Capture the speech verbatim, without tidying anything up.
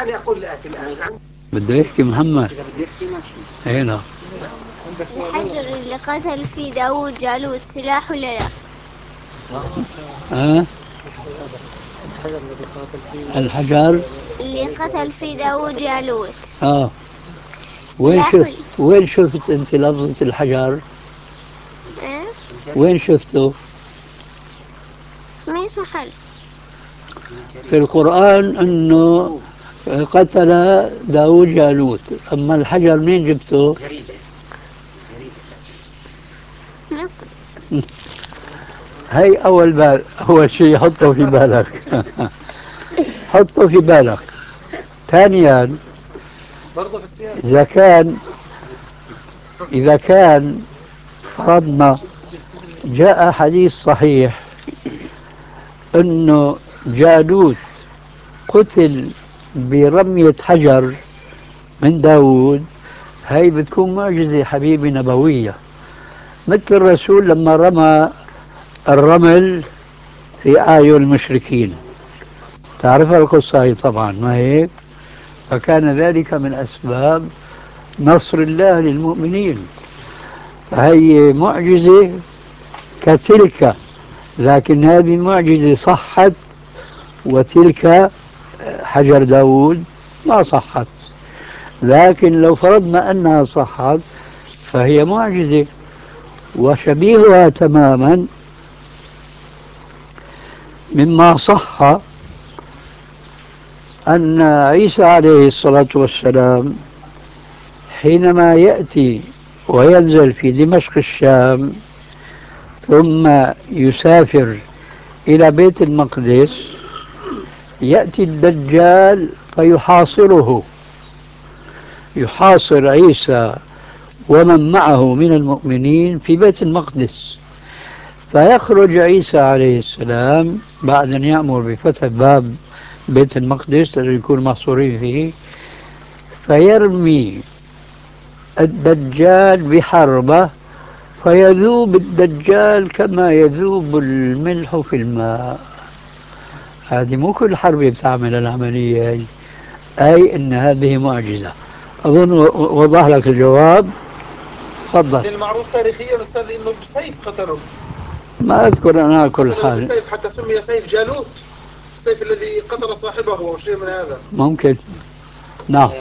دعني أقول لك الآن. بده يحكي محمد. إذا بده يحكي ماشي. أي نعم. الحجر اللي قتل فيه داوود جالوت سلاح ولا لا؟ أه؟ الحجر الذي قاتل فيه الحجر اللي قتل فيه داوود جالوت اه وين سلاح شفت ولا؟ وين شفت انت لفظة الحجر؟ ايه؟ وين شفته؟ مين محل؟ في القرآن انه قتل داود جالوت، اما الحجر منين جبته؟ جريدة. هي اول بال اول شيء حطه في بالك. حطه في بالك. ثانيا، برضه في السياسة. اذا كان اذا كان فرضنا جاء حديث صحيح انه جالوت قتل برمية حجر من داود، هاي بتكون معجزة حبيبي نبوية، مثل الرسول لما رمى الرمل في أعين المشركين. تعرف القصة هي طبعا، ما هيك؟ فكان ذلك من أسباب نصر الله للمؤمنين، فهي معجزة كتلك، لكن هذه المعجزة صحت وتلك حجر داود ما صحت. لكن لو فرضنا أنها صحت فهي معجزة، وشبيهها تماما مما صح أن عيسى عليه الصلاة والسلام حينما يأتي وينزل في دمشق الشام ثم يسافر إلى بيت المقدس، يأتي الدجال فيحاصره، يحاصر عيسى ومن معه من المؤمنين في بيت المقدس، فيخرج عيسى عليه السلام بعد أن يأمر بفتح باب بيت المقدس الذي يكون محصورين فيه، فيرمي الدجال بحربة فيذوب الدجال كما يذوب الملح في الماء. هذه مو كل حرب بتعمل العملية هي، أي أن هذه معجزة. أظن وضح لك الجواب. تفضل. المعروف تاريخيا أستاذ إنه بسيف قتله. ما أذكر أنا كل قتله حال. بسيف، حتى سمي سيف جالوت، السيف الذي قتل صاحبه أو شيء من هذا. ممكن. نعم.